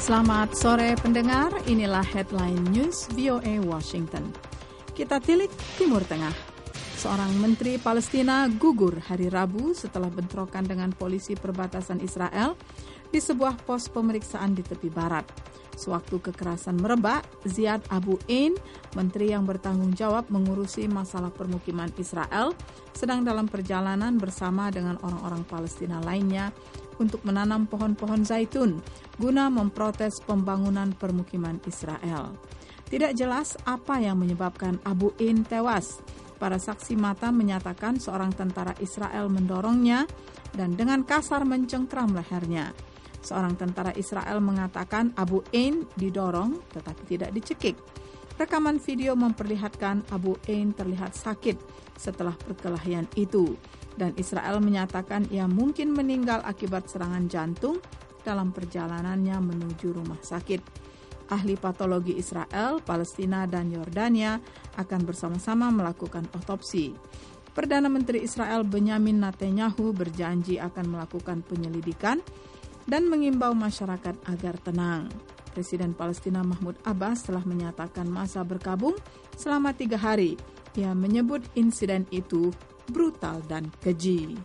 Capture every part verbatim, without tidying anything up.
Selamat sore pendengar, inilah Headline News V O A Washington. Kita tilik Timur Tengah. Seorang menteri Palestina gugur hari Rabu setelah bentrokan dengan polisi perbatasan Israel di sebuah pos pemeriksaan di tepi barat. Sewaktu kekerasan merebak, Ziad Abu Ain, menteri yang bertanggung jawab mengurusi masalah permukiman Israel, sedang dalam perjalanan bersama dengan orang-orang Palestina lainnya untuk menanam pohon-pohon zaitun guna memprotes pembangunan permukiman Israel. Tidak jelas apa yang menyebabkan Abu Ain tewas. Para saksi mata menyatakan seorang tentara Israel mendorongnya dan dengan kasar mencengkram lehernya. Seorang tentara Israel mengatakan Abu Ain didorong tetapi tidak dicekik. Rekaman video memperlihatkan Abu Ain terlihat sakit setelah perkelahian itu, dan Israel menyatakan ia mungkin meninggal akibat serangan jantung dalam perjalanannya menuju rumah sakit. Ahli patologi Israel, Palestina, dan Yordania akan bersama-sama melakukan otopsi. Perdana Menteri Israel Benyamin Netanyahu berjanji akan melakukan penyelidikan dan mengimbau masyarakat agar tenang. Presiden Palestina Mahmud Abbas telah menyatakan masa berkabung selama tiga hari. Ia menyebut insiden itu brutal dan keji.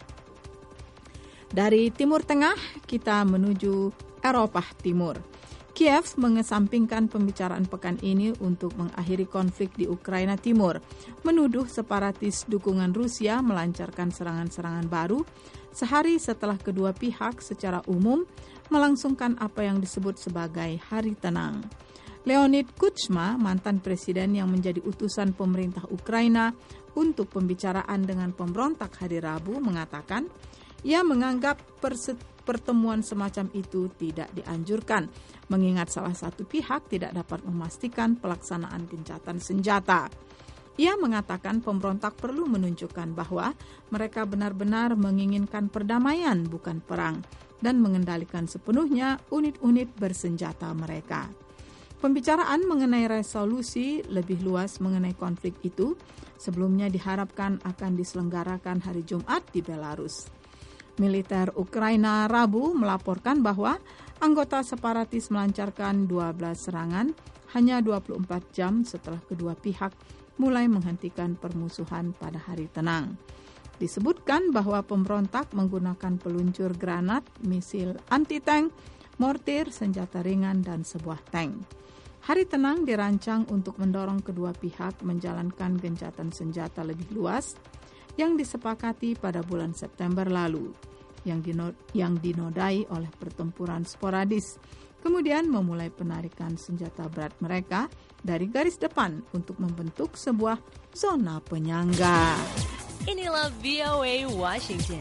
Dari Timur Tengah, kita menuju Eropa Timur. Kiev mengesampingkan pembicaraan pekan ini untuk mengakhiri konflik di Ukraina Timur, menuduh separatis dukungan Rusia melancarkan serangan-serangan baru sehari setelah kedua pihak secara umum melangsungkan apa yang disebut sebagai hari tenang. Leonid Kuchma, mantan presiden yang menjadi utusan pemerintah Ukraina untuk pembicaraan dengan pemberontak hari Rabu, mengatakan ia menganggap perse- pertemuan semacam itu tidak dianjurkan, mengingat salah satu pihak tidak dapat memastikan pelaksanaan gencatan senjata. Ia mengatakan pemberontak perlu menunjukkan bahwa mereka benar-benar menginginkan perdamaian, bukan perang, dan mengendalikan sepenuhnya unit-unit bersenjata mereka. Pembicaraan mengenai resolusi lebih luas mengenai konflik itu sebelumnya diharapkan akan diselenggarakan hari Jumat di Belarus. Militer Ukraina Rabu melaporkan bahwa anggota separatis melancarkan dua belas serangan hanya dua puluh empat jam setelah kedua pihak mulai menghentikan permusuhan pada hari tenang. Disebutkan bahwa pemberontak menggunakan peluncur granat, misil anti-tank, mortir, senjata ringan, dan sebuah tank. Hari tenang dirancang untuk mendorong kedua pihak menjalankan gencatan senjata lebih luas yang disepakati pada bulan September lalu, yang, dino, yang dinodai oleh pertempuran sporadis, kemudian memulai penarikan senjata berat mereka dari garis depan untuk membentuk sebuah zona penyangga. Inilah V O A Washington.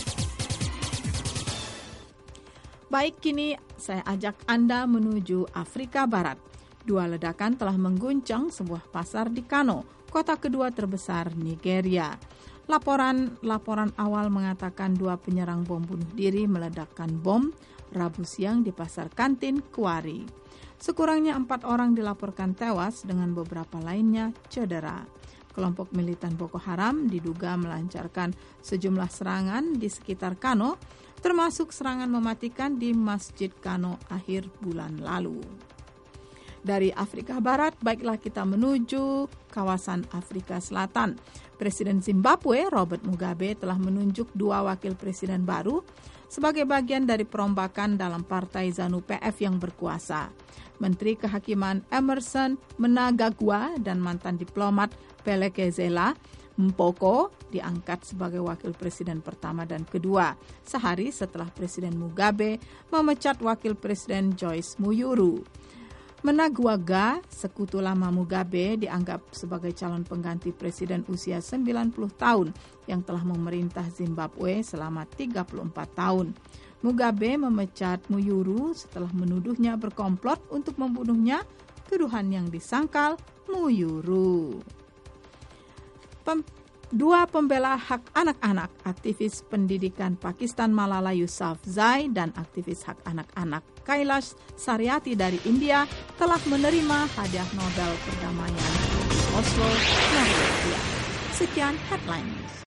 Baik, kini saya ajak Anda menuju Afrika Barat. Dua ledakan telah mengguncang sebuah pasar di Kano, kota kedua terbesar Nigeria. Laporan laporan awal mengatakan dua penyerang bom bunuh diri meledakkan bom Rabu siang di pasar kantin Kuari. Sekurangnya empat orang dilaporkan tewas dengan beberapa lainnya cedera. Kelompok militan Boko Haram diduga melancarkan sejumlah serangan di sekitar Kano, termasuk serangan mematikan di Masjid Kano akhir bulan lalu. Dari Afrika Barat, baiklah kita menuju kawasan Afrika Selatan. Presiden Zimbabwe, Robert Mugabe, telah menunjuk dua wakil presiden baru sebagai bagian dari perombakan dalam partai ZANU-P F yang berkuasa. Menteri Kehakiman Emmerson Mnangagwa dan mantan diplomat Phelekezela Mpoko diangkat sebagai wakil presiden pertama dan kedua, sehari setelah Presiden Mugabe memecat wakil presiden Joyce Muyuru. Mnangagwa, sekutu lama Mugabe, dianggap sebagai calon pengganti presiden usia sembilan puluh tahun yang telah memerintah Zimbabwe selama tiga puluh empat tahun. Mugabe memecat Muyuru setelah menuduhnya berkomplot untuk membunuhnya, tuduhan yang disangkal Muyuru. Pem- Dua pembela hak anak-anak, aktivis pendidikan Pakistan Malala Yousafzai dan aktivis hak anak-anak Kailash Satyarthi dari India telah menerima hadiah Nobel Perdamaian Oslo, Norwegia. Sekian Headline News.